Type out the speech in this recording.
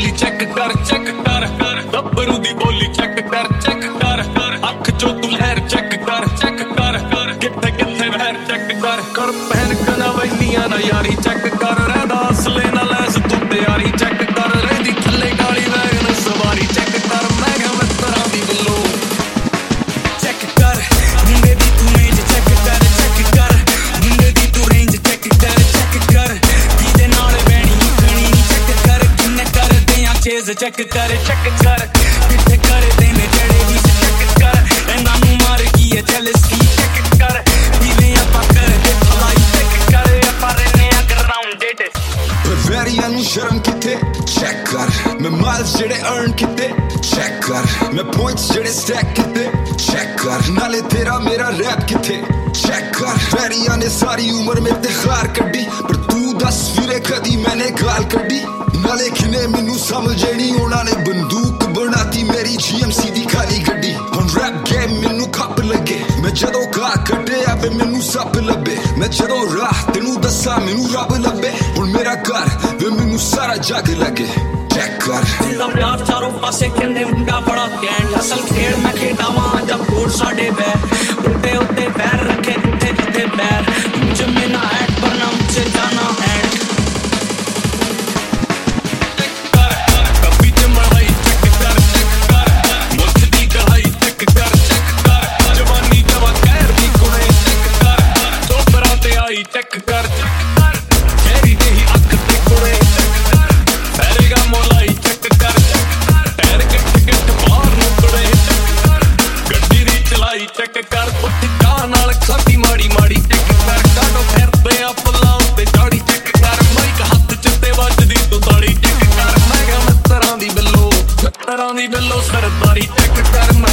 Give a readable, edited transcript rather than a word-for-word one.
ਬੋਲੀ ਚੈੱਕ ਕਰ ਗੱਭਰੂ ਦੀ ਬੋਲੀ ਚੈੱਕ ਕਰ ਅੱਖ ਚੋਂ ਤੂੰ ਲਹਿਰ ਚੈੱਕ ਕਰ ਕਿੱਥੇ ਕਿੱਥੇ ਵਹਿਰ ਚੈੱਕ ਕਰ ਪਹਿਨ ਕਨਾ ਵੈਲੀਆਂ ਨਾ ਯਾਰੀ ਚੈੱਕ ਕਰ ਰਹਿੰਦਾ ਅਸਲੇ ਨਾਲ ਲੈਸ ਤੂੰ ਤਿਆਰੀ ਚੈੱਕ ਕਰ ਰਹਿੰਦੀ ਥੱਲੇ ਕਾਲੀ ਵੈਗਨ ਸਵਾਰੀ ਚੈੱਕ ਕਰ ਮੈਂ ਕਿਹਾ ਮਿੱਤਰਾਂ ਦੀ ਵੱਲੋਂ ਚੈੱਕ ਕਰ ਮੁੰਡੇ ਦੀ ਤੂੰ ਰੇਂਜ ਚੈੱਕ ਕਰ ਮੁੰਡੇ ਦੀ ਤੂੰ ਰੇਂਜ ਚੈੱਕ ਕਰ ਜਿਹਦੇ ਨਾਲ ਬਹਿਣੀ ਖਣੀ ਚੈੱਕ ਕਰ ਕਿੰਨੇ ਕਰਦੇ ਆ ਚੇਜ਼ ਚੈੱਕ ਕਰ ਕਿੱਥੇ ਕਰਦੇ ਨੇ ਜਿਹੜੇ ਵੀ ਚੈੱਕ ਕਰ ਇਹਨਾਂ ਨੂੰ ਮਾਰ ਕੀ ਹੈ ਜੈਲਸ ਕੀ ਚੈੱਕ ਕਰ ਜਿਵੇਂ ਆਪਾਂ ਕਰਦੇ ਭਲਾਈ ਚੈੱਕ ਕਰ ਆਪਾਂ ਰਹਿੰਦੇ ਆ ਗਰਾਊਂਡਡ ਪਰ ਵੈਰੀਆਂ ਨੂੰ ਸ਼ਰਮ ਕਿੱਥੇ ਚੈੱਕ ਕਰ ਮੈਂ ਮਾਈਲਸ ਜਿਹੜੇ ਅਰਨ ਕੀਤੇ ਚੈੱਕ ਕਰ ਮੈਂ ਪੁਆਇੰਟਸ ਜਿਹੜੇ ਸਟੈਕ ਕੀਤੇ ਚੈੱਕ ਕਰ ਨਾਲੇ ਤੇਰਾ ਮੇਰਾ ਰੈਪ ਕਿੱਥੇ ਚੈੱਕ ਕਰ ਵੈਰੀਆਂ ਨੇ ਸਾਰੀ ਉਮਰ ਮੇਰੇ ਤੇ ਖਾਰ ਕੱਢੀ ਪਰ ਤੂੰ ਦੱਸ ਵੀਰੇ ਕਦੀ ਮੈਨੇ ਗਾਲ ਕੱਢੀ ਨਾਲੇ ਕਿਨੇ ਮੈਨੂੰ ਸਮਝੇ ਨਹੀਂ ਉਹਨਾਂ ਨੇ ਬੰਦੂਕ ਬਣਾਤੀ ਮੇਰੀ GMC ਦੀ ਖਾਲੀ ਗੱਡੀ ਹੁਣ ਰੈਪ ਗੇਮ ਮੈਨੂੰ ਖੱਪ ਲੱਗੇ ਮੈਂ ਜਦੋਂ ਗਾ ਕੱਢਿਆ ਵੇ ਮੈਨੂੰ ਸੱਪ ਲੱਭੇ ਮੈਂ ਜਦੋਂ ਰਾਹ ਤੈਨੂੰ ਦੱਸਾਂ ਮੈਨੂੰ ਰੱਬ ਲੱਭੇ ਹੁਣ ਮੇਰਾ ਘਰ ਵੇ ਮੈਨੂੰ ਸਾਰਾ ਜੱਗ ਲੱਗੇ ਚੈੱਕ ਕਰ ਦਿਲਾਂ ਪਿਆਰ ਚਾਰੋਂ ਪਾਸੇ ਕਹਿੰਦੇ ਮੁੰਡਾ ਬੜਾ ਘੈਂਟ ਅਸਲ ਖੇਡ ਮੈਂ ਖੇਡਾਵਾਂ ਜਦ ਕੋਟ ਸਾਡੇ ਬੈਰ ਉੱਤੇ ਉੱਤੇ ਪੈਰ ਰੱਖੇ ਕਿੱਥੇ ਕਿੱਥੇ ਪੈਰ ਜੰਮੇ ਨਾ ਐਟ ਪਰ ਨਾ ਮੁਝੇ ਜਾਣਾ ਐਟ ਚੈੱਕ ਕਰ ਚਿਹਰੀ ਤੇ ਹੀ ਅੱਖ ਤੇ ਕੁੜੇ ਫੈਰੇਗਾ ਮੋਲਾਈ ਚੈੱਕ ਕਰ ਪੈਰ ਕਿੱਟ ਬਾਹਰ ਨੂੰ ਤੁੜੇ ਗੱਡੀ ਦੀ ਚਲਾਈ ਚੈੱਕ ਕਰ ਉੱਠ ਕਾਂ ਨਾਲ ਖਾਦੀ ਮਾੜੀ ਚੈੱਕ ਕਰ ਕਾਡੋ ਫਿਰਦੇ ਆ ਫੁੱਲਾਂ ਉੱਤੇ ਝਾੜੀ ਚੈੱਕ ਕਰ ਮਾਈਕ ਹੱਥ ਚ ਤੇ ਵੱਜਦੀ ਤੂੰ ਤਾੜੀ ਚੈੱਕ ਕਰ ਮੈਂ ਕਿਹਾ ਮਿੱਤਰਾਂ ਦੀ ਬੱਲੋ ਸਰਦਾਰੀ ਚੈੱਕ ਕਰ